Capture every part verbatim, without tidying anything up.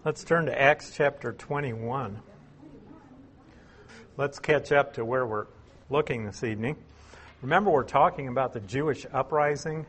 Let's turn to Acts chapter twenty-one. Let's catch up to where we're looking this evening. Remember, we're talking about the Jewish uprising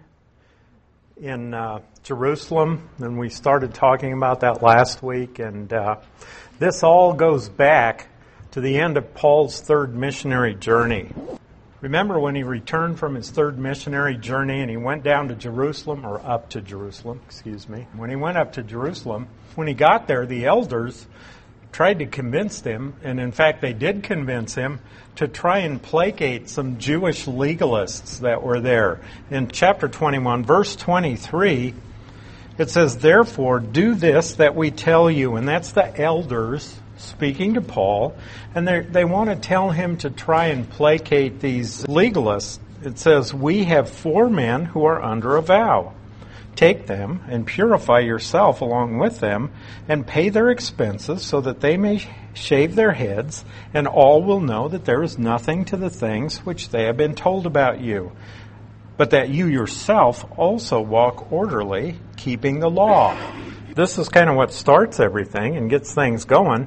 in uh, Jerusalem, and we started talking about that last week, and uh, this all goes back to the end of Paul's third missionary journey. Remember when he returned from his third missionary journey and he went down to Jerusalem, or up to Jerusalem, excuse me. When he went up to Jerusalem, when he got there, the elders tried to convince him, and in fact they did convince him, to try and placate some Jewish legalists that were there. In chapter twenty-one, verse twenty-three, it says, "Therefore do this that we tell you," and that's the elders speaking to Paul, and they want to tell him to try and placate these legalists. It says, "We have four men who are under a vow. Take them and purify yourself along with them and pay their expenses so that they may shave their heads, and all will know that there is nothing to the things which they have been told about you, but that you yourself also walk orderly, keeping the law." This is kind of what starts everything and gets things going.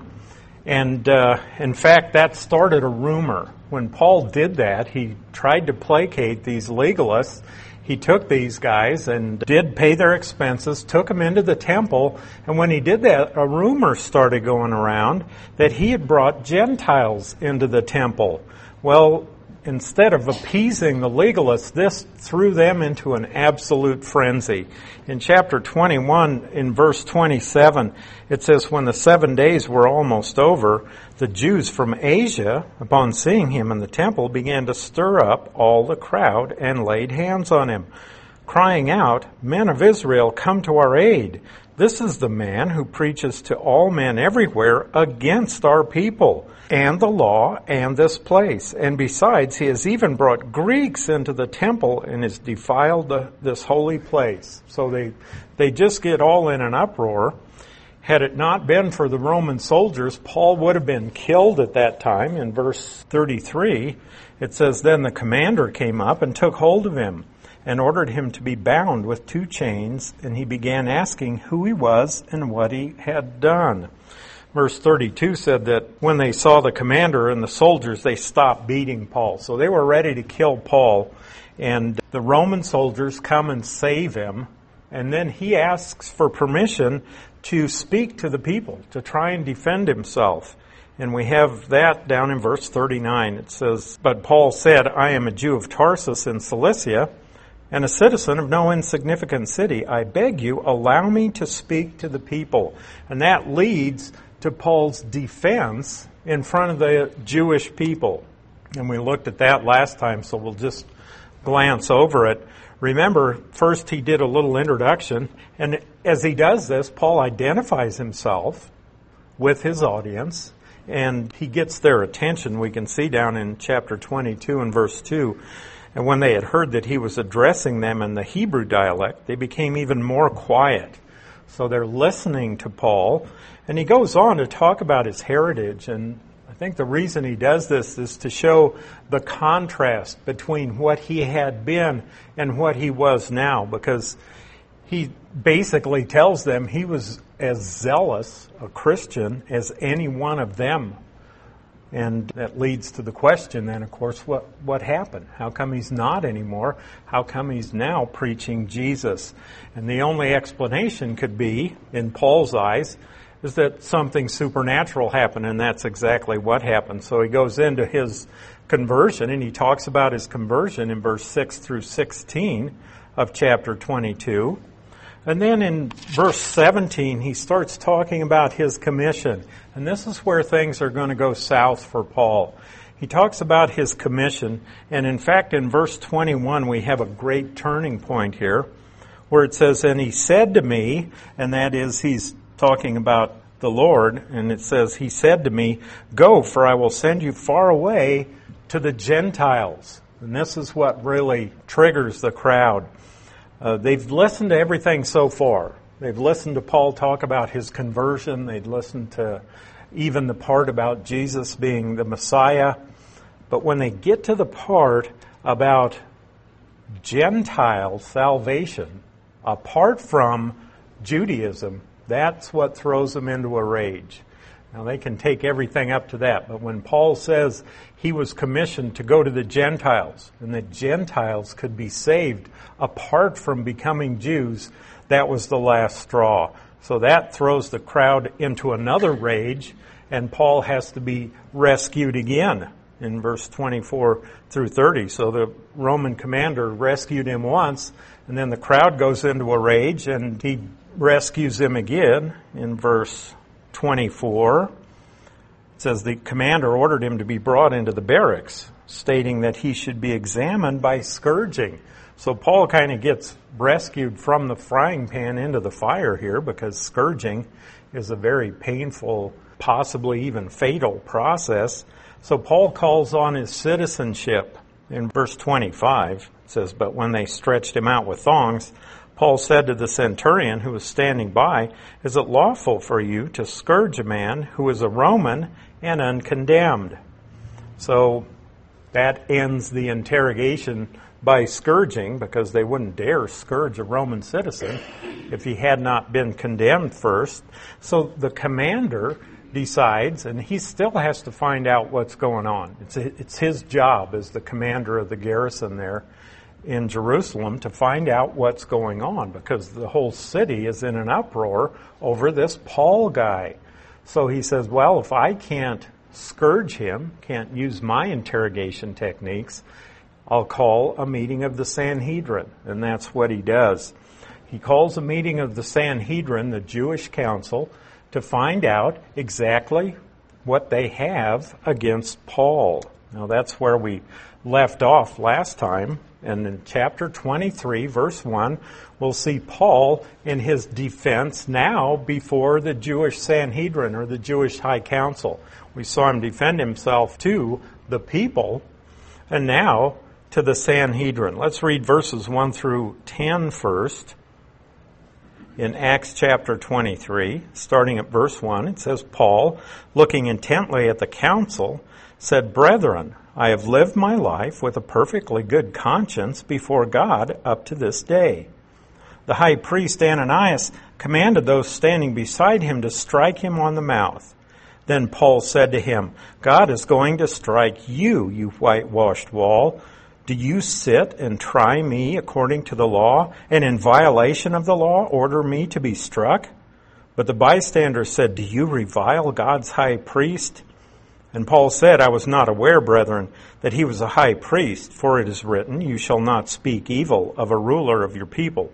And uh, in fact, that started a rumor. When Paul did that, he tried to placate these legalists. He took these guys and did pay their expenses, took them into the temple, and when he did that, a rumor started going around that he had brought Gentiles into the temple. Well, instead of appeasing the legalists, this threw them into an absolute frenzy. In chapter twenty-one, in verse twenty-seven, it says, "When the seven days were almost over, the Jews from Asia, upon seeing him in the temple, began to stir up all the crowd and laid hands on him, crying out, 'Men of Israel, come to our aid. This is the man who preaches to all men everywhere against our people and the law and this place. And besides, he has even brought Greeks into the temple and has defiled the, this holy place.'" So they, they just get all in an uproar. Had it not been for the Roman soldiers, Paul would have been killed at that time. In verse thirty-three, it says, "Then the commander came up and took hold of him and ordered him to be bound with two chains, and he began asking who he was and what he had done." Verse thirty-two said that when they saw the commander and the soldiers, they stopped beating Paul. So they were ready to kill Paul, and the Roman soldiers come and save him, and then he asks for permission to speak to the people, to try and defend himself. And we have that down in verse thirty-nine. It says, "But Paul said, 'I am a Jew of Tarsus in Cilicia, and a citizen of no insignificant city. I beg you, allow me to speak to the people.'" And that leads to Paul's defense in front of the Jewish people. And we looked at that last time, so we'll just glance over it. Remember, first he did a little introduction, and as he does this, Paul identifies himself with his audience, and he gets their attention. We can see down in chapter twenty-two and verse two, "And when they had heard that he was addressing them in the Hebrew dialect, they became even more quiet." So they're listening to Paul, and he goes on to talk about his heritage, and I think the reason he does this is to show the contrast between what he had been and what he was now, because he basically tells them he was as zealous a Christian as any one of them. And that leads to the question then, of course, what, what happened? How come he's not anymore? How come he's now preaching Jesus? And the only explanation could be, in Paul's eyes, is that something supernatural happened, and that's exactly what happened. So he goes into his conversion, and he talks about his conversion in verse six through sixteen of chapter twenty-two. And then in verse seventeen, he starts talking about his commission. And this is where things are going to go south for Paul. He talks about his commission, and in fact, in verse twenty-one, we have a great turning point here, where it says, "And he said to me," and that is, he's talking about the Lord, and it says, "He said to me, 'Go, for I will send you far away to the Gentiles.'" And this is what really triggers the crowd. Uh, they've listened to everything so far. They've listened to Paul talk about his conversion. They've listened to even the part about Jesus being the Messiah. But when they get to the part about Gentile salvation, apart from Judaism, That's what throws them into a rage. Now, they can take everything up to that, but when Paul says he was commissioned to go to the Gentiles, and the Gentiles could be saved apart from becoming Jews, that was the last straw. So that throws the crowd into another rage, and Paul has to be rescued again in verse twenty-four through thirty. So the Roman commander rescued him once, and then the crowd goes into a rage, and he rescues him again in verse twenty-four. It says the commander ordered him to be brought into the barracks, stating that he should be examined by scourging. So Paul kind of gets rescued from the frying pan into the fire here, because scourging is a very painful, possibly even fatal process. So Paul calls on his citizenship. In verse twenty-five, it says, "But when they stretched him out with thongs, Paul said to the centurion who was standing by, 'Is it lawful for you to scourge a man who is a Roman and uncondemned?'" So that ends the interrogation by scourging, because they wouldn't dare scourge a Roman citizen if he had not been condemned first. So the commander decides, and he still has to find out what's going on. It's it's his job as the commander of the garrison there in Jerusalem to find out what's going on, because the whole city is in an uproar over this Paul guy. So he says, well, if I can't scourge him, can't use my interrogation techniques, I'll call a meeting of the Sanhedrin. And that's what he does. He calls a meeting of the Sanhedrin, the Jewish council, to find out exactly what they have against Paul. Now that's where we left off last time. And in chapter twenty-three, verse one, we'll see Paul in his defense now before the Jewish Sanhedrin, or the Jewish High Council. We saw him defend himself to the people, and now to the Sanhedrin. Let's read verses one through ten first. In Acts chapter twenty-three, starting at verse one, it says, "Paul, looking intently at the council, said, 'Brethren, I have lived my life with a perfectly good conscience before God up to this day.' The high priest Ananias commanded those standing beside him to strike him on the mouth. Then Paul said to him, 'God is going to strike you, you whitewashed wall. Do you sit and try me according to the law, and in violation of the law order me to be struck?' But the bystanders said, 'Do you revile God's high priest?' And Paul said, 'I was not aware, brethren, that he was a high priest, for it is written, you shall not speak evil of a ruler of your people.'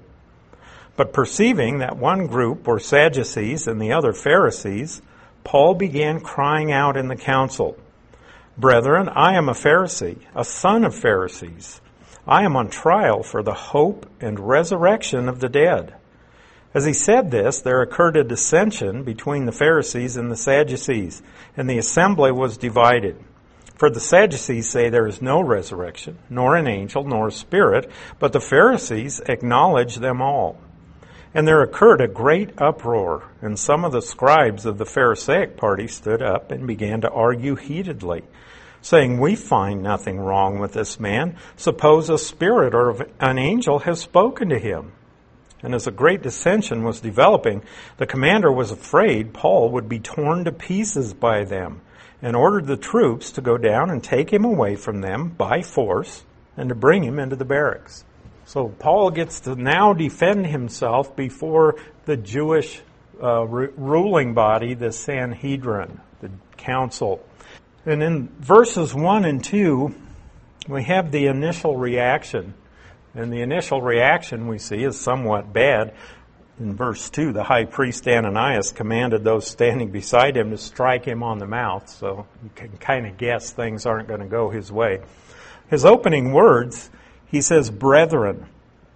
But perceiving that one group were Sadducees and the other Pharisees, Paul began crying out in the council, 'Brethren, I am a Pharisee, a son of Pharisees. I am on trial for the hope and resurrection of the dead.' As he said this, there occurred a dissension between the Pharisees and the Sadducees, and the assembly was divided. For the Sadducees say there is no resurrection, nor an angel, nor a spirit, but the Pharisees acknowledge them all. And there occurred a great uproar, and some of the scribes of the Pharisaic party stood up and began to argue heatedly, saying, 'We find nothing wrong with this man. Suppose a spirit or an angel has spoken to him.' And as a great dissension was developing, the commander was afraid Paul would be torn to pieces by them, and ordered the troops to go down and take him away from them by force and to bring him into the barracks. So Paul gets to now defend himself before the Jewish uh, r- ruling body, the Sanhedrin, the council. And in verses one and two, we have the initial reaction. And the initial reaction we see is somewhat bad. In verse two, the high priest Ananias commanded those standing beside him to strike him on the mouth. So you can kind of guess things aren't going to go his way. His opening words, he says, "Brethren."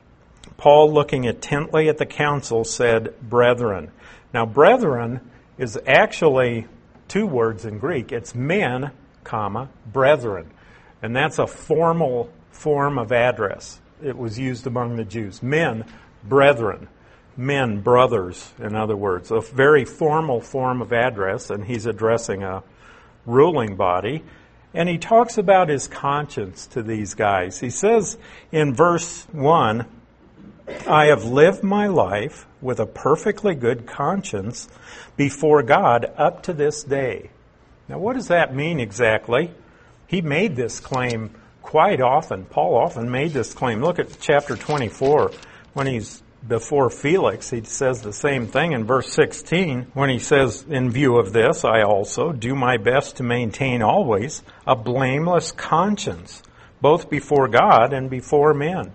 Paul, looking intently at the council, said, "Brethren." Now, brethren is actually two words in Greek. It's men, comma, brethren. And that's a formal form of address. It was used among the Jews. Men, brethren. Men, brothers, in other words. A very formal form of address, and he's addressing a ruling body. And he talks about his conscience to these guys. He says in verse one, I have lived my life with a perfectly good conscience before God up to this day. Now, what does that mean exactly? He made this claim quite often. Paul often made this claim. Look at chapter twenty-four. When he's before Felix, he says the same thing in verse sixteen when he says, in view of this, I also do my best to maintain always a blameless conscience, both before God and before men.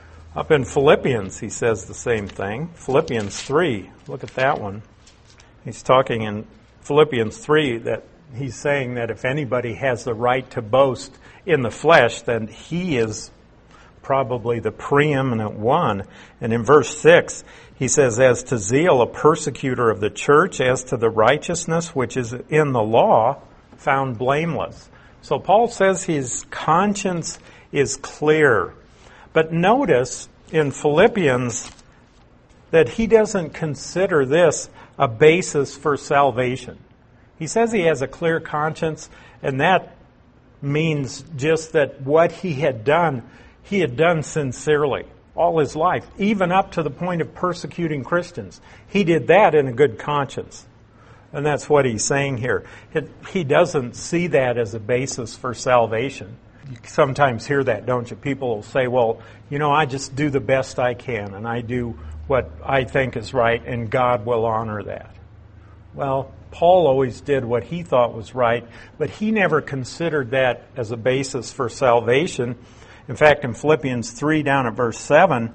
Up in Philippians, he says the same thing. Philippians three, look at that one. He's talking in Philippians three that he's saying that if anybody has the right to boast in the flesh, then he is probably the preeminent one. And in verse six, he says, as to zeal, a persecutor of the church, as to the righteousness which is in the law, found blameless. So Paul says his conscience is clear. But notice in Philippians that he doesn't consider this a basis for salvation. He says he has a clear conscience, and that means just that what he had done, he had done sincerely all his life, even up to the point of persecuting Christians. He did that in a good conscience. And that's what he's saying here. He doesn't see that as a basis for salvation. You sometimes hear that, don't you? People will say, well, you know, I just do the best I can, and I do what I think is right, and God will honor that. Well, Paul always did what he thought was right, but he never considered that as a basis for salvation. In fact, in Philippians three, down at verse seven,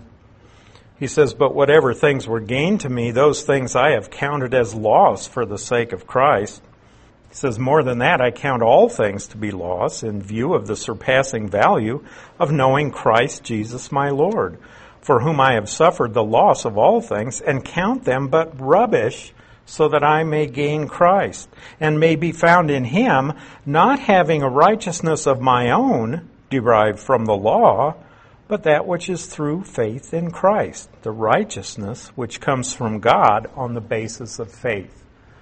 he says, but whatever things were gained to me, those things I have counted as loss for the sake of Christ. He says, more than that, I count all things to be loss in view of the surpassing value of knowing Christ Jesus my Lord, for whom I have suffered the loss of all things, and count them but rubbish, so that I may gain Christ, and may be found in him, not having a righteousness of my own derived from the law, but that which is through faith in Christ, the righteousness which comes from God on the basis of faith.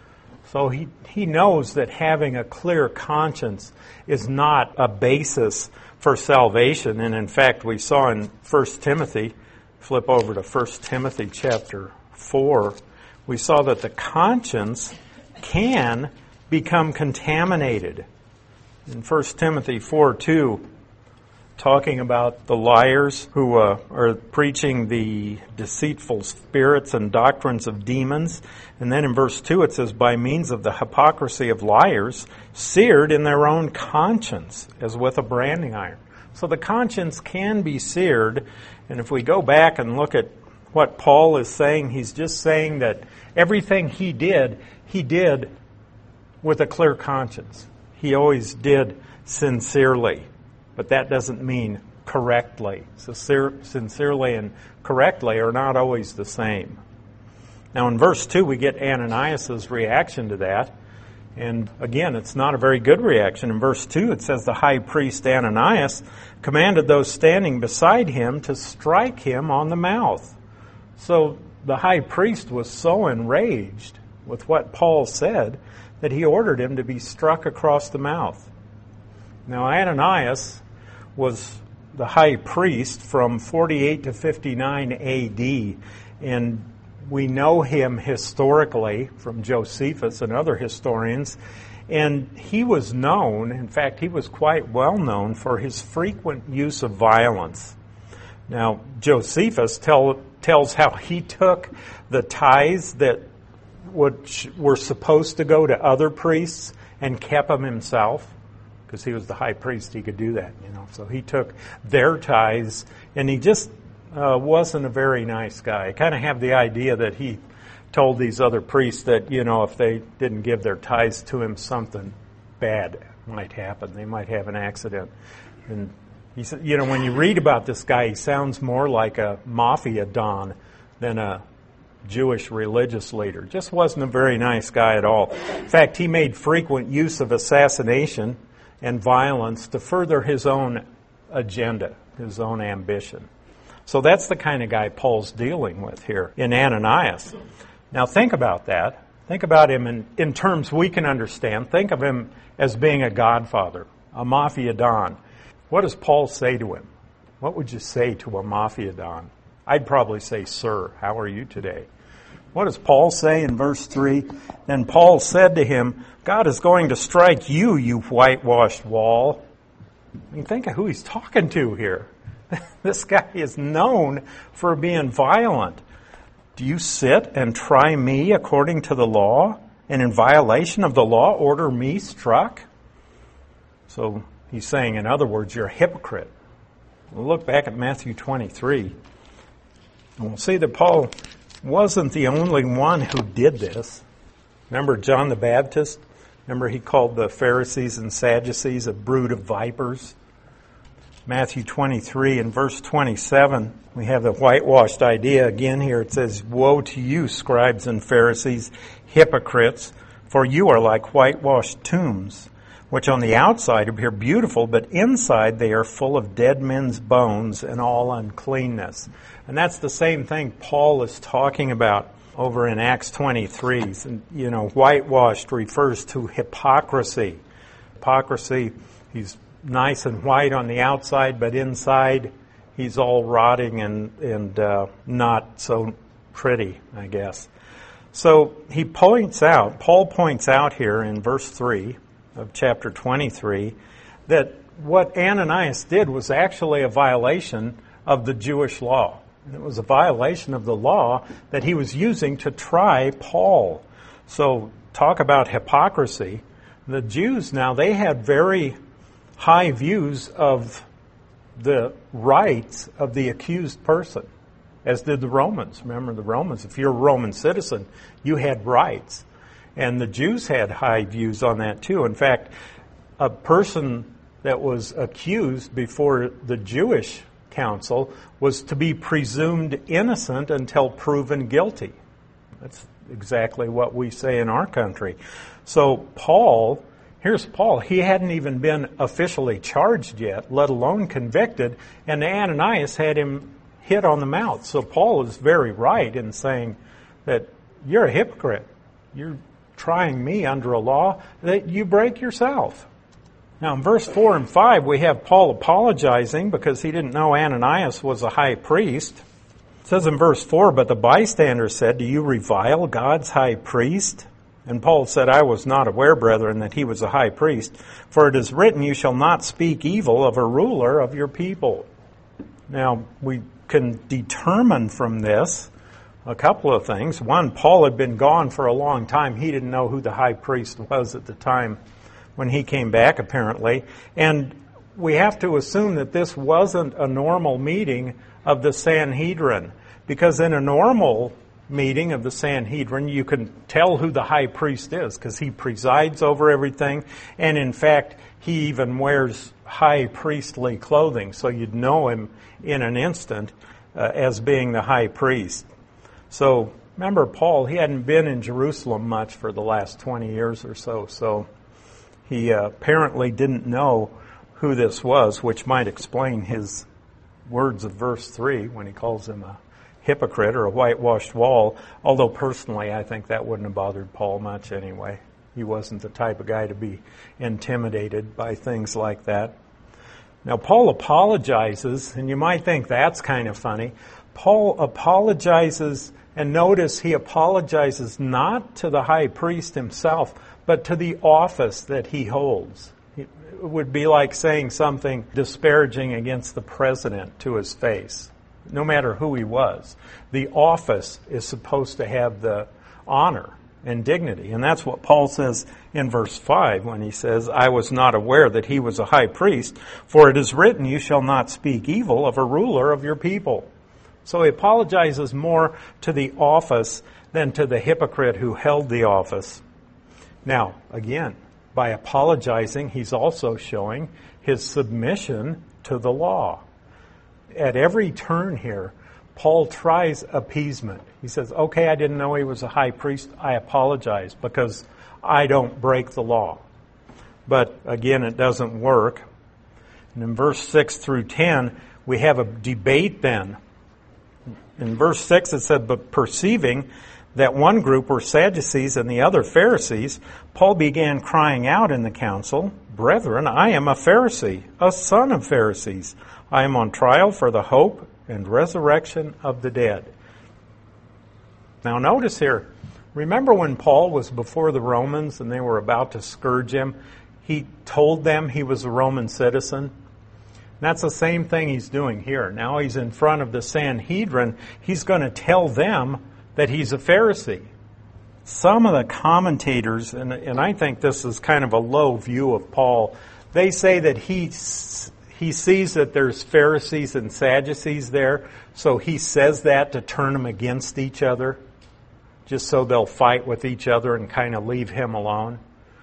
So he, he knows that having a clear conscience is not a basis for salvation. And in fact, we saw in First Timothy, flip over to First Timothy chapter four, we saw that the conscience can become contaminated. In First Timothy four two, talking about the liars who uh, are preaching the deceitful spirits and doctrines of demons. And then in verse two it says, by means of the hypocrisy of liars, seared in their own conscience as with a branding iron. So the conscience can be seared. And if we go back and look at what Paul is saying, he's just saying that everything he did, he did with a clear conscience. He always did sincerely. But that doesn't mean correctly. Sincere, sincerely and correctly are not always the same. Now in verse two we get Ananias' reaction to that. And again, it's not a very good reaction. In verse two it says, the high priest Ananias commanded those standing beside him to strike him on the mouth. So the high priest was so enraged with what Paul said that he ordered him to be struck across the mouth. Now Ananias was the high priest from forty-eight to fifty-nine A D, and we know him historically from Josephus and other historians, and he was known, in fact he was quite well known for his frequent use of violence. Now Josephus tell, tells how he took the tithes that which were supposed to go to other priests and kept them himself. Because he was the high priest, he could do that, you know. So he took their tithes, and he just uh, wasn't a very nice guy. I kind of have the idea that he told these other priests that, you know, if they didn't give their tithes to him, something bad might happen. They might have an accident. And he said, you know, when you read about this guy, he sounds more like a mafia don than a Jewish religious leader. Just wasn't a very nice guy at all. In fact, he made frequent use of assassination and violence to further his own agenda, his own ambition. So that's the kind of guy Paul's dealing with here in Ananias. Now think about that. Think about him in, in terms we can understand. Think of him as being a godfather, a mafia don. What does Paul say to him? What would you say to a mafia don? I'd probably say, sir, how are you today? What does Paul say in verse three? Then Paul said to him, God is going to strike you, you whitewashed wall. I mean, think of who he's talking to here. This guy is known for being violent. Do you sit and try me according to the law, and in violation of the law order me struck? So he's saying, in other words, you're a hypocrite. We'll look back at Matthew twenty-three, and we'll see that Paul wasn't the only one who did this. Remember John the Baptist? Remember he called the Pharisees and Sadducees a brood of vipers? Matthew twenty-three and verse twenty-seven, we have the whitewashed idea again here. It says, woe to you, scribes and Pharisees, hypocrites, for you are like whitewashed tombs, which on the outside appear beautiful, but inside they are full of dead men's bones and all uncleanness. And that's the same thing Paul is talking about over in Acts twenty-three. And, you know, whitewashed refers to hypocrisy. Hypocrisy, he's nice and white on the outside, but inside he's all rotting and, and uh, not so pretty, I guess. So he points out, Paul points out here in verse three of chapter twenty-three, that what Ananias did was actually a violation of the Jewish law. It was a violation of the law that he was using to try Paul. So talk about hypocrisy. The Jews now, they had very high views of the rights of the accused person, as did the Romans. Remember the Romans, if you're a Roman citizen, you had rights. And the Jews had high views on that too. In fact, a person that was accused before the Jewish council was to be presumed innocent until proven guilty. That's exactly what we say in our country. So Paul, here's Paul, he hadn't even been officially charged yet, let alone convicted, and Ananias had him hit on the mouth. So Paul is very right in saying that you're a hypocrite. You're trying me under a law that you break yourself. Now in verse four and five, we have Paul apologizing because he didn't know Ananias was a high priest. It says in verse four, but the bystander said, do you revile God's high priest? And Paul said, I was not aware, brethren, that he was a high priest, for it is written, you shall not speak evil of a ruler of your people. Now, we can determine from this a couple of things. One, Paul had been gone for a long time. He didn't know who the high priest was at the time when he came back, apparently. And we have to assume that this wasn't a normal meeting of the Sanhedrin, because in a normal meeting of the Sanhedrin, you can tell who the high priest is because he presides over everything. And in fact, he even wears high priestly clothing, so you'd know him in an instant uh, as being the high priest. So remember, Paul, he hadn't been in Jerusalem much for the last twenty years or so, so he uh, apparently didn't know who this was, which might explain his words of verse three when he calls him a hypocrite or a whitewashed wall, although personally I think that wouldn't have bothered Paul much anyway. He wasn't the type of guy to be intimidated by things like that. Now Paul apologizes, and you might think that's kind of funny. Paul apologizes, and notice he apologizes not to the high priest himself, but to the office that he holds. It would be like saying something disparaging against the president to his face. No matter who he was, the office is supposed to have the honor and dignity. And that's what Paul says in verse five when he says, I was not aware that he was a high priest, for it is written, you shall not speak evil of a ruler of your people. So he apologizes more to the office than to the hypocrite who held the office. Now, again, by apologizing, he's also showing his submission to the law. At every turn here, Paul tries appeasement. He says, okay, I didn't know he was a high priest. I apologize because I don't break the law. But again, it doesn't work. And in verse six through ten, we have a debate then. In verse six, it said, but perceiving that one group were Sadducees and the other Pharisees, Paul began crying out in the council, Brethren, I am a Pharisee, a son of Pharisees. I am on trial for the hope and resurrection of the dead. Now notice here, remember when Paul was before the Romans and they were about to scourge him? He told them he was a Roman citizen. And that's the same thing he's doing here. Now he's in front of the Sanhedrin. He's going to tell them that he's a Pharisee. Some of the commentators, and, and I think this is kind of a low view of Paul, they say that he, he sees that there's Pharisees and Sadducees there, so he says that to turn them against each other, just so they'll fight with each other and kind of leave him alone.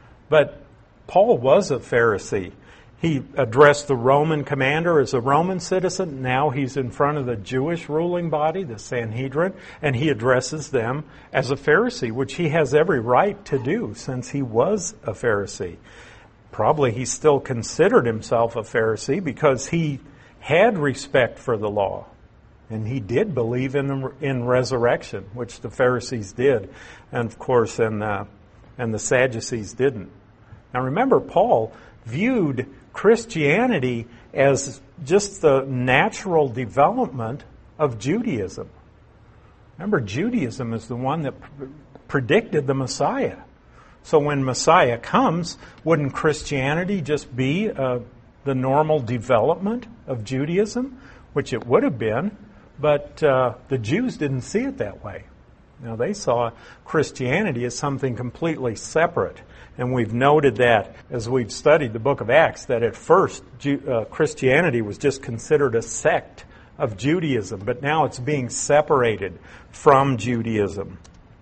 But Paul was a Pharisee. He addressed the Roman commander as a Roman citizen. Now he's in front of the Jewish ruling body, the Sanhedrin, and he addresses them as a Pharisee, which he has every right to do since he was a Pharisee. Probably he still considered himself a Pharisee because he had respect for the law. And he did believe in the, in resurrection, which the Pharisees did. And of course, and, uh, and the Sadducees didn't. Now remember, Paul viewed Christianity as just the natural development of Judaism. Remember, Judaism is the one that pr- predicted the Messiah. So when Messiah comes, wouldn't Christianity just be uh, the normal development of Judaism? Which it would have been, but uh, the Jews didn't see it that way. Now, they saw Christianity as something completely separate. And we've noted that as we've studied the book of Acts, that at first Ju- uh, Christianity was just considered a sect of Judaism, but now it's being separated from Judaism.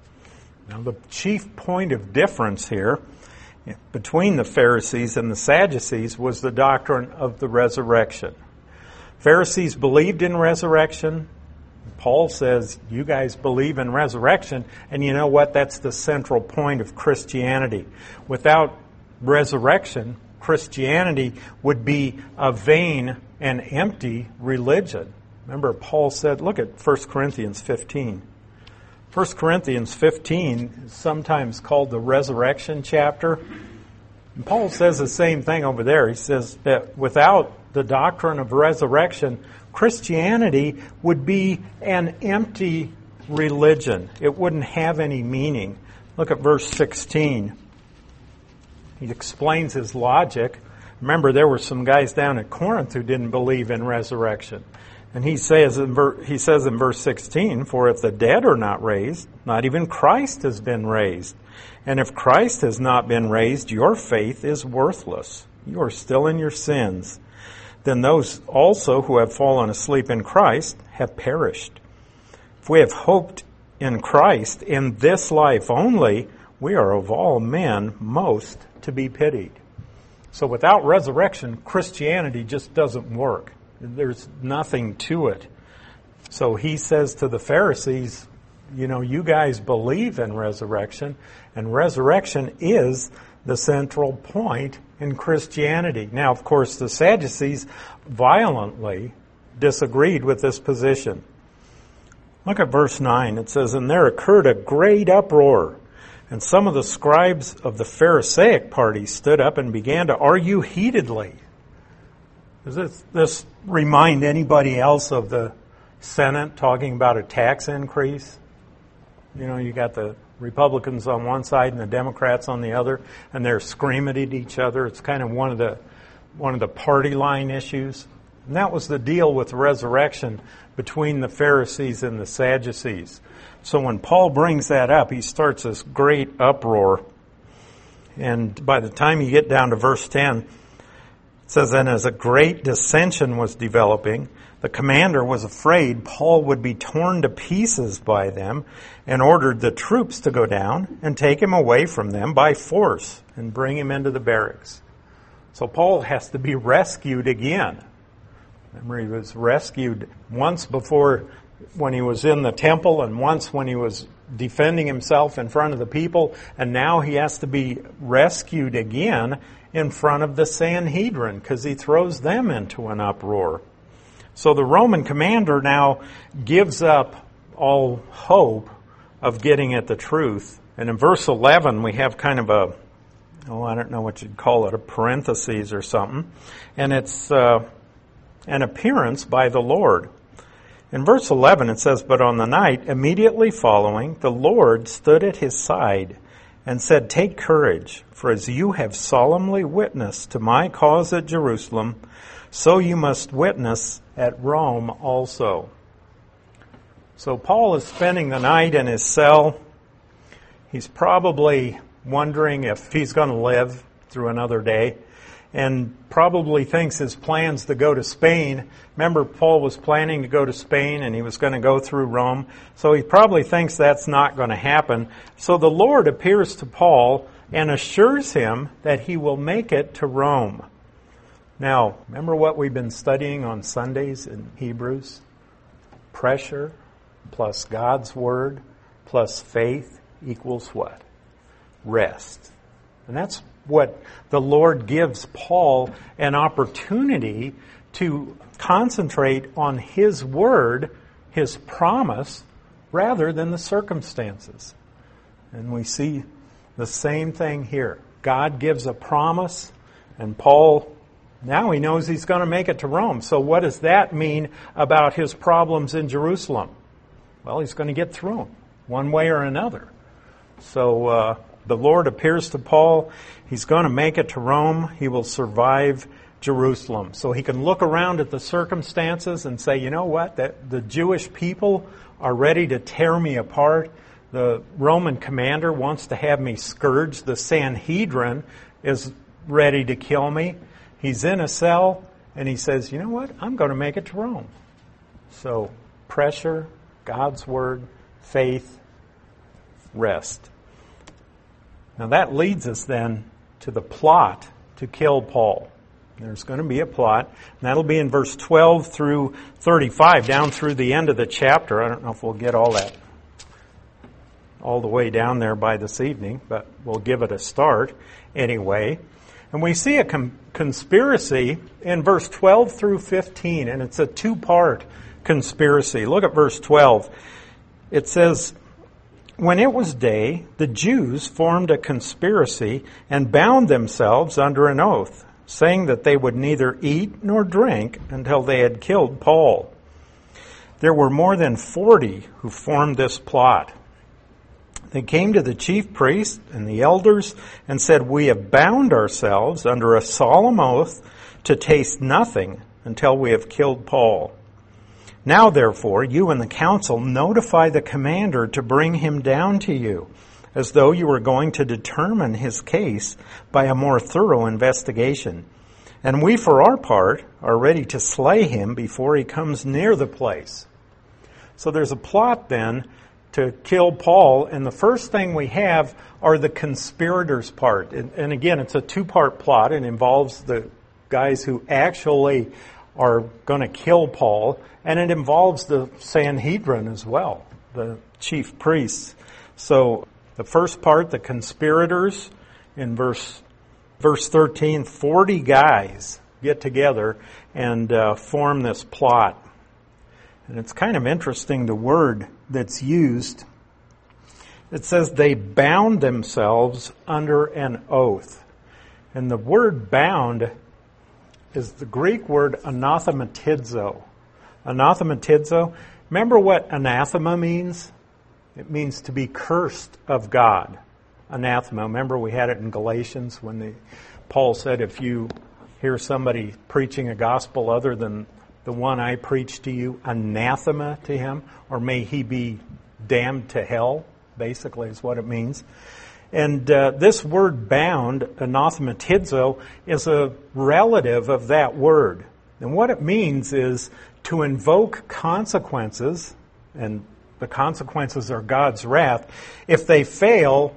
Now, the chief point of difference here between the Pharisees and the Sadducees was the doctrine of the resurrection. Pharisees believed in resurrection. Paul says, you guys believe in resurrection, and you know what? That's the central point of Christianity. Without resurrection, Christianity would be a vain and empty religion. Remember, Paul said, look at First Corinthians fifteen. First Corinthians fifteen is sometimes called the resurrection chapter. And Paul says the same thing over there. He says that without the doctrine of resurrection, Christianity would be an empty religion. It wouldn't have any meaning. Look at verse sixteen. He explains his logic. Remember, there were some guys down at Corinth who didn't believe in resurrection. And he says in, ver- he says in verse sixteen, for if the dead are not raised, not even Christ has been raised. And if Christ has not been raised, your faith is worthless. You are still in your sins. Then those also who have fallen asleep in Christ have perished. If we have hoped in Christ in this life only, we are of all men most to be pitied. So without resurrection, Christianity just doesn't work. There's nothing to it. So he says to the Pharisees, you know, you guys believe in resurrection, and resurrection is the central point in Christianity. Now, of course, the Sadducees violently disagreed with this position. Look at verse nine. It says, and there occurred a great uproar, and some of the scribes of the Pharisaic party stood up and began to argue heatedly. Does this, this remind anybody else of the Senate talking about a tax increase? You know, you got the Republicans on one side and the Democrats on the other, and they're screaming at each other. It's kind of one of the one of the party line issues. And that was the deal with resurrection between the Pharisees and the Sadducees. So when Paul brings that up, he starts this great uproar. And by the time you get down to verse ten, it says, and as a great dissension was developing, the commander was afraid Paul would be torn to pieces by them and ordered the troops to go down and take him away from them by force and bring him into the barracks. So Paul has to be rescued again. Remember, he was rescued once before when he was in the temple and once when he was defending himself in front of the people, and now he has to be rescued again in front of the Sanhedrin because he throws them into an uproar. So the Roman commander now gives up all hope of getting at the truth. And in verse eleven, we have kind of a, oh, I don't know what you'd call it, a parenthesis or something. And it's uh, an appearance by the Lord. In verse eleven it says, "But on the night immediately following, the Lord stood at his side and said, 'Take courage, for as you have solemnly witnessed to my cause at Jerusalem, so you must witness at Rome also.'" So Paul is spending the night in his cell. He's probably wondering if he's going to live through another day, and probably thinks his plans to go to Spain. Remember, Paul was planning to go to Spain, and he was going to go through Rome. So he probably thinks that's not going to happen. So the Lord appears to Paul and assures him that he will make it to Rome. Now, remember what we've been studying on Sundays in Hebrews? Pressure plus God's Word plus faith equals what? Rest. And that's what the Lord gives Paul an opportunity to concentrate on His Word, His promise, rather than the circumstances. And we see the same thing here. God gives a promise, and Paul, now he knows he's going to make it to Rome. So what does that mean about his problems in Jerusalem? Well, he's going to get through them, one way or another. So uh, the Lord appears to Paul. He's going to make it to Rome. He will survive Jerusalem. So he can look around at the circumstances and say, you know what, that the Jewish people are ready to tear me apart. The Roman commander wants to have me scourged. The Sanhedrin is ready to kill me. He's in a cell, and he says, you know what, I'm going to make it to Rome. So pressure, God's Word, faith, rest. Now that leads us then to the plot to kill Paul. There's going to be a plot, and that'll be in verse twelve through thirty-five, down through the end of the chapter. I don't know if we'll get all that all the way down there by this evening, but we'll give it a start anyway. And we see a com- conspiracy in verse twelve through fifteen, and it's a two-part conspiracy. Look at verse twelve. It says, "When it was day, the Jews formed a conspiracy and bound themselves under an oath, saying that they would neither eat nor drink until they had killed Paul. There were more than forty who formed this plot. They came to the chief priests and the elders and said, 'We have bound ourselves under a solemn oath to taste nothing until we have killed Paul. Now, therefore, you and the council notify the commander to bring him down to you, as though you were going to determine his case by a more thorough investigation. And we, for our part, are ready to slay him before he comes near the place.'" So there's a plot then to kill Paul, and the first thing we have are the conspirators part. And, and again, it's a two-part plot. It involves the guys who actually are going to kill Paul, and it involves the Sanhedrin as well, the chief priests. So the first part, the conspirators, in verse verse thirteen, forty guys get together and uh, form this plot. And it's kind of interesting, the word that's used. It says they bound themselves under an oath. And the word bound is the Greek word anathematizo. Anathematizo. Remember what anathema means? It means to be cursed of God. Anathema. Remember we had it in Galatians when the, Paul said, if you hear somebody preaching a gospel other than the one I preach to you, anathema to him, or may he be damned to hell, basically is what it means. And uh, this word bound, anathematizo, is a relative of that word. And what it means is to invoke consequences, and the consequences are God's wrath, if they fail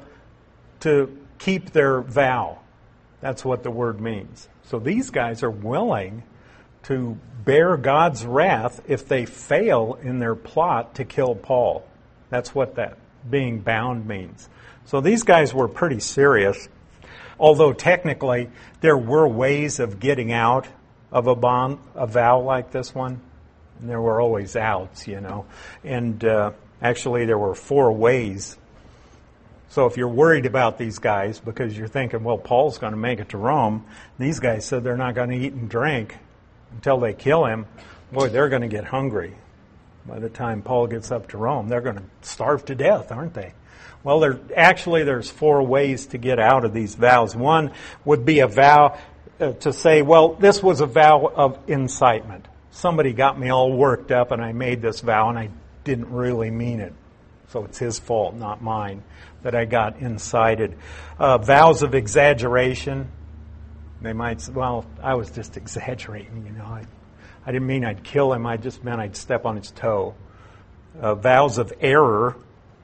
to keep their vow. That's what the word means. So these guys are willing to bear God's wrath if they fail in their plot to kill Paul. That's what that being bound means. So these guys were pretty serious, although technically there were ways of getting out of a bond, a vow like this one. And there were always outs, you know. And uh, actually there were four ways. So if you're worried about these guys because you're thinking, well, Paul's going to make it to Rome, these guys said they're not going to eat and drink until they kill him, boy, they're going to get hungry. by the time Paul gets up to Rome. They're going to starve to death, aren't they? Well, there actually there's four ways to get out of these vows. One would be a vow uh, to say, well, this was a vow of incitement. Somebody got me all worked up and I made this vow and I didn't really mean it. So it's his fault, not mine, that I got incited. Uh, vows of exaggeration. They might say, well, I was just exaggerating, you know. I, I didn't mean I'd kill him. I just meant I'd step on his toe. Uh, vows of error.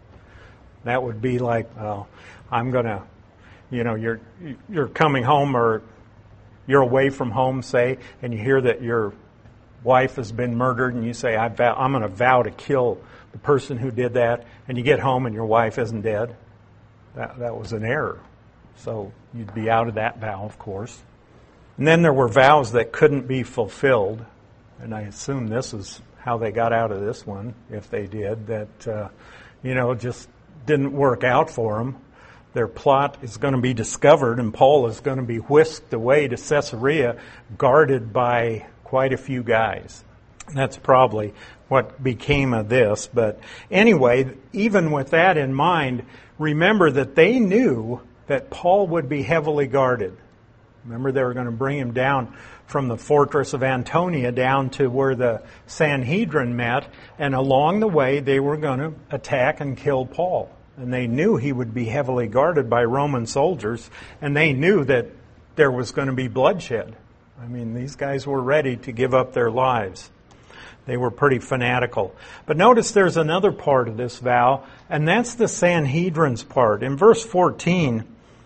That would be like, well, I'm going to, you know, you're you're coming home or you're away from home, say, and you hear that your wife has been murdered, and you say, I vow, I'm going to vow to kill the person who did that, and you get home and your wife isn't dead. That, that was an error. So you'd be out of that vow, of course. And then there were vows that couldn't be fulfilled, and I assume this is how they got out of this one, if they did, that, uh, you know, just didn't work out for them. Their plot is going to be discovered, and Paul is going to be whisked away to Caesarea, guarded by quite a few guys. That's probably what became of this. But anyway, even with that in mind, remember that they knew that Paul would be heavily guarded. Remember, they were going to bring him down from the fortress of Antonia down to where the Sanhedrin met, and along the way they were going to attack and kill Paul. And they knew he would be heavily guarded by Roman soldiers, and they knew that there was going to be bloodshed. I mean, these guys were ready to give up their lives. They were pretty fanatical. But notice there's another part of this vow, and that's the Sanhedrin's part. In verse fourteen,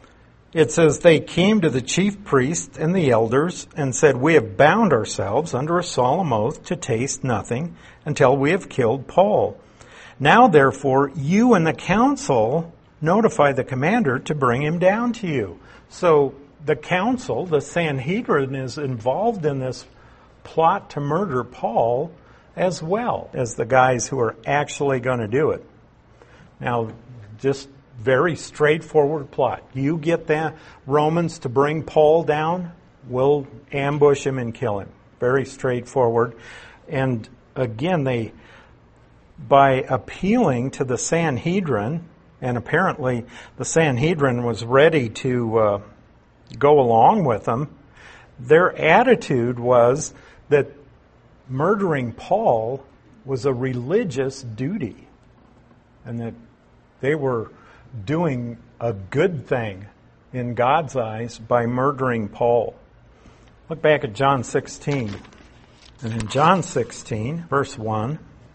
it says, they came to the chief priest and the elders and said, we have bound ourselves under a solemn oath to taste nothing until we have killed Paul. Now, therefore, you and the council notify the commander to bring him down to you. So the council, the Sanhedrin, is involved in this plot to murder Paul as well as the guys who are actually going to do it. Now, just very straightforward plot. You get the Romans to bring Paul down, we'll ambush him and kill him. Very straightforward. And again, they, by appealing to the Sanhedrin, and apparently the Sanhedrin was ready to uh, go along with them, their attitude was that murdering Paul was a religious duty, and that they were doing a good thing in God's eyes by murdering Paul. Look back at John sixteen. And in John sixteen, verse one,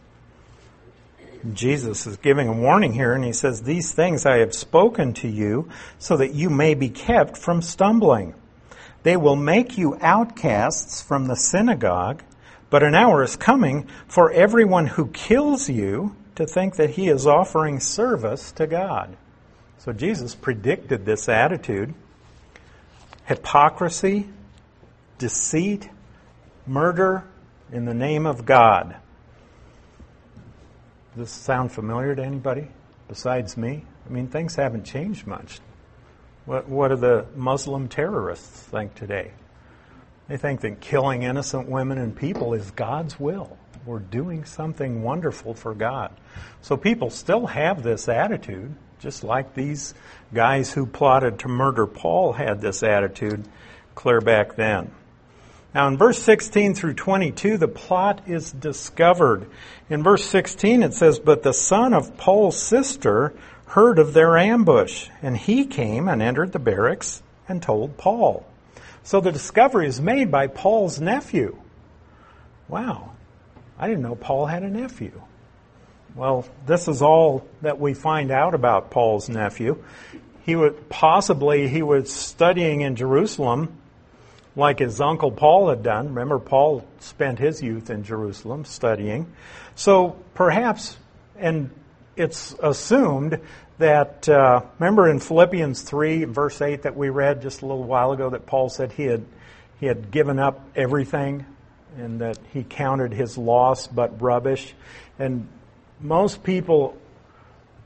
Jesus is giving a warning here, and he says, these things I have spoken to you so that you may be kept from stumbling. They will make you outcasts from the synagogue, but an hour is coming for everyone who kills you to think that he is offering service to God. So Jesus predicted this attitude. Hypocrisy, deceit, murder in the name of God. Does this sound familiar to anybody besides me? I mean, things haven't changed much. What, what do the Muslim terrorists think today? They think that killing innocent women and people is God's will. We're doing something wonderful for God. So people still have this attitude, just like these guys who plotted to murder Paul had this attitude clear back then. Now in verse sixteen through twenty-two, the plot is discovered. In verse sixteen it says, but the son of Paul's sister heard of their ambush, and he came and entered the barracks and told Paul. So the discovery is made by Paul's nephew. Wow, I didn't know Paul had a nephew. Well, this is all that we find out about Paul's nephew. He would possibly he was studying in Jerusalem like his uncle Paul had done. Remember, Paul spent his youth in Jerusalem studying. So perhaps, and it's assumed that, uh, remember in Philippians three, verse eight that we read just a little while ago, that Paul said he had he had given up everything and that he counted his loss but rubbish. And most people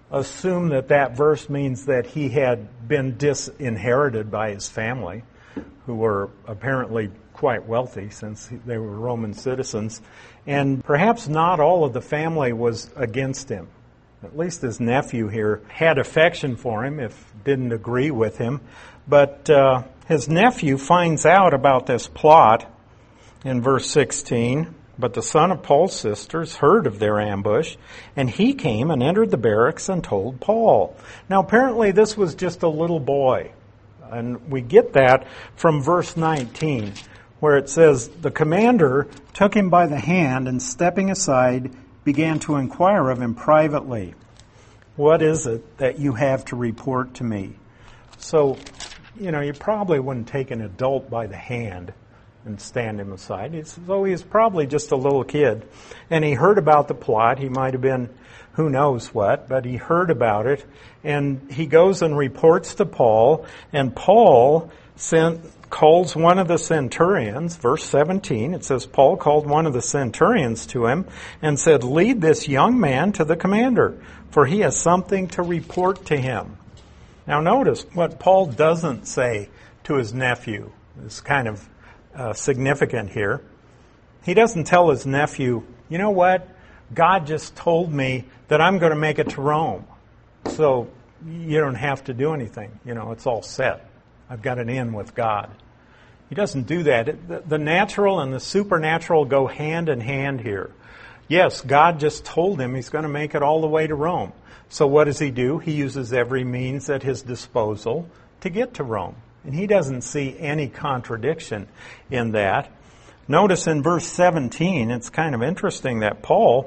assume that that verse means that he had been disinherited by his family. who were apparently quite wealthy since they were Roman citizens. And perhaps not all of the family was against him. At least his nephew here had affection for him, if didn't agree with him. But uh, his nephew finds out about this plot in verse sixteen. But the son of Paul's sisters heard of their ambush, and he came and entered the barracks and told Paul. Now apparently this was just a little boy. And we get that from verse nineteen, where it says, the commander took him by the hand and stepping aside began to inquire of him privately, what is it that you have to report to me? So, you know, you probably wouldn't take an adult by the hand and stand him aside. It's, so he's probably just a little kid. And he heard about the plot. He might have been who knows what, but he heard about it. And he goes and reports to Paul. And Paul sent, calls one of the centurions, verse seventeen, it says, Paul called one of the centurions to him and said, lead this young man to the commander, for he has something to report to him. Now notice what Paul doesn't say to his nephew. It's kind of Uh, significant here. He doesn't tell his nephew, you know what, God just told me that I'm going to make it to Rome, so you don't have to do anything. You know, it's all set. I've got it in with God. He doesn't do that. It, the, the natural and the supernatural go hand in hand here. Yes, God just told him he's going to make it all the way to Rome. So what does he do? He uses every means at his disposal to get to Rome. And he doesn't see any contradiction in that. Notice in verse seventeen, it's kind of interesting that Paul,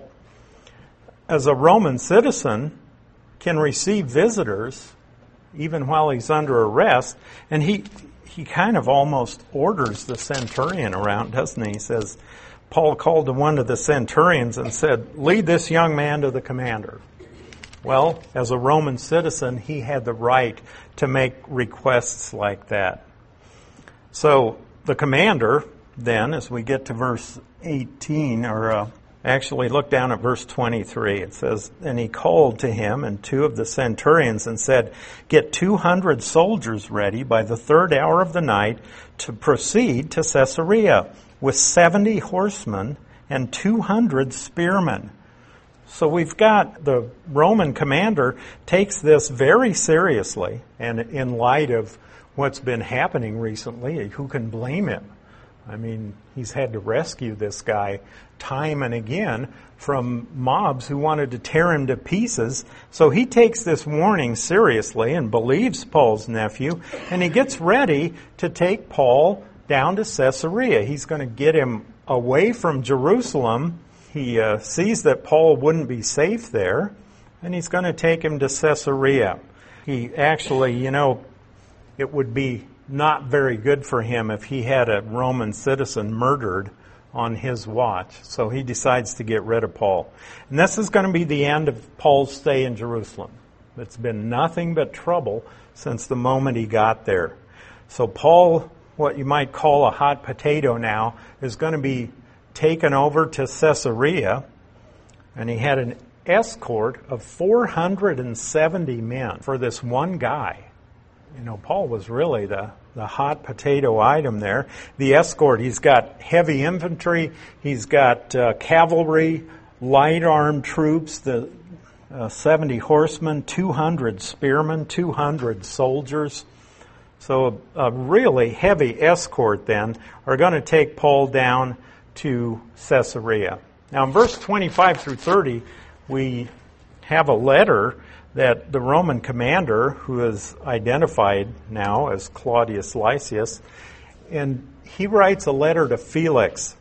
as a Roman citizen, can receive visitors even while he's under arrest. And he he kind of almost orders the centurion around, doesn't he? He says, Paul called to one of the centurions and said, lead this young man to the commander. Well, as a Roman citizen, he had the right to make requests like that. So the commander, then, as we get to verse eighteen, or uh, actually look down at verse twenty-three, it says, and he called to him and two of the centurions and said, get two hundred soldiers ready by the third hour of the night to proceed to Caesarea with seventy horsemen and two hundred spearmen. So we've got the Roman commander takes this very seriously, and in light of what's been happening recently, who can blame him? I mean, he's had to rescue this guy time and again from mobs who wanted to tear him to pieces. So he takes this warning seriously and believes Paul's nephew, and he gets ready to take Paul down to Caesarea. He's going to get him away from Jerusalem. He uh, sees that Paul wouldn't be safe there, and he's going to take him to Caesarea. He actually, you know, it would be not very good for him if he had a Roman citizen murdered on his watch. So he decides to get rid of Paul. And this is going to be the end of Paul's stay in Jerusalem. It's been nothing but trouble since the moment he got there. So Paul, what you might call a hot potato now, is going to be taken over to Caesarea, and he had an escort of four hundred seventy men for this one guy. You know, Paul was really the, the hot potato item there. The escort, he's got heavy infantry, he's got uh, cavalry, light armed troops, the uh, seventy horsemen, two hundred spearmen, two hundred soldiers. So a, a really heavy escort then are going to take Paul down to Caesarea. Now in verse twenty-five through thirty, we have a letter that the Roman commander, who is identified now as Claudius Lysias, and he writes a letter to Felix.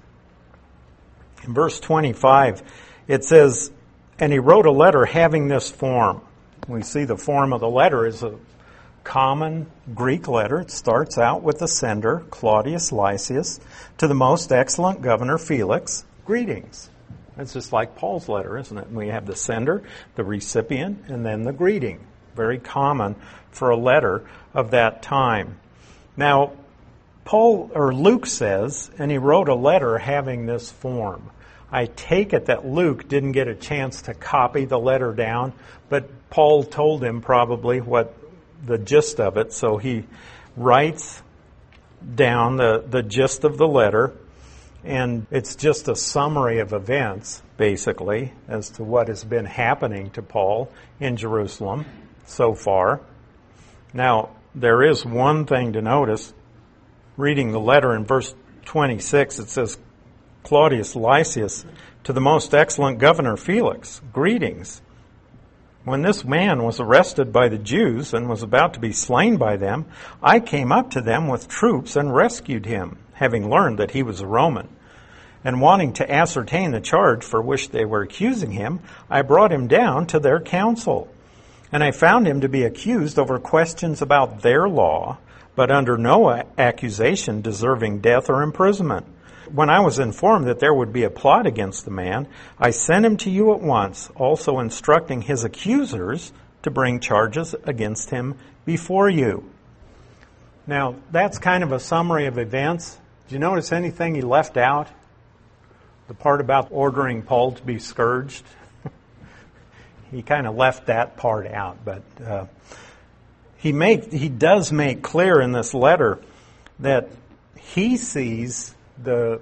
In verse twenty-five, it says, and he wrote a letter having this form. We see the form of the letter is a common Greek letter. It starts out with the sender, Claudius Lysias, to the most excellent governor Felix, greetings. It's just like Paul's letter, isn't it? We have the sender, the recipient, and then the greeting. Very common for a letter of that time. Now, Paul or Luke says, and he wrote a letter having this form. I take it that Luke didn't get a chance to copy the letter down, but Paul told him probably what the gist of it, so he writes down the, the gist of the letter, and it's just a summary of events, basically, as to what has been happening to Paul in Jerusalem so far. Now, there is one thing to notice. Reading the letter in verse twenty-six, it says, Claudius Lysias, to the most excellent governor Felix, greetings. When this man was arrested by the Jews and was about to be slain by them, I came up to them with troops and rescued him, having learned that he was a Roman. And wanting to ascertain the charge for which they were accusing him, I brought him down to their council. And I found him to be accused over questions about their law, but under no accusation deserving death or imprisonment. When I was informed that there would be a plot against the man, I sent him to you at once, also instructing his accusers to bring charges against him before you. Now, that's kind of a summary of events. Did you notice anything he left out? The part about ordering Paul to be scourged? He kind of left that part out, but uh, he make he does make clear in this letter that he sees the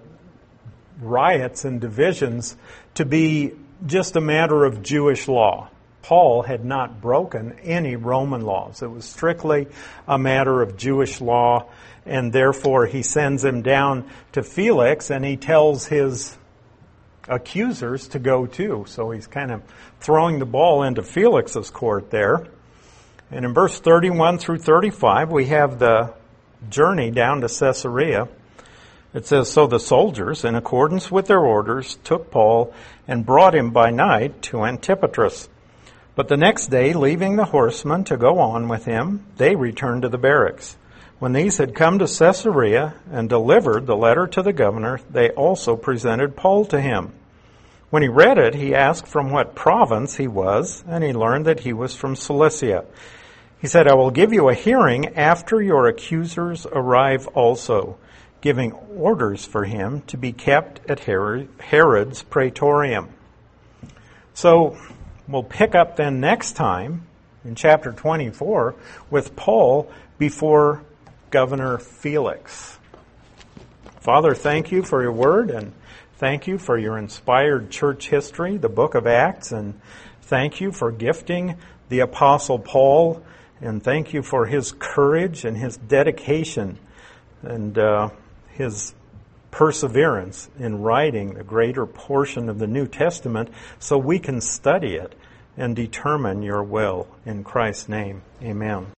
riots and divisions to be just a matter of Jewish law. Paul had not broken any Roman laws. It was strictly a matter of Jewish law, and therefore he sends him down to Felix, and he tells his accusers to go too. So he's kind of throwing the ball into Felix's court there. And in verse thirty-one through thirty-five, we have the journey down to Caesarea. It says, So the soldiers, in accordance with their orders, took Paul and brought him by night to Antipatris. But the next day, leaving the horsemen to go on with him, they returned to the barracks. When these had come to Caesarea and delivered the letter to the governor, they also presented Paul to him. When he read it, he asked from what province he was, and he learned that he was from Cilicia. He said, I will give you a hearing after your accusers arrive also, giving orders for him to be kept at Herod's praetorium. So we'll pick up then next time in chapter twenty-four with Paul before Governor Felix. Father, thank you for your word, and thank you for your inspired church history, the book of Acts, and thank you for gifting the Apostle Paul, and thank you for his courage and his dedication and uh, his perseverance in writing the greater portion of the New Testament so we can study it and determine your will. In Christ's name, amen.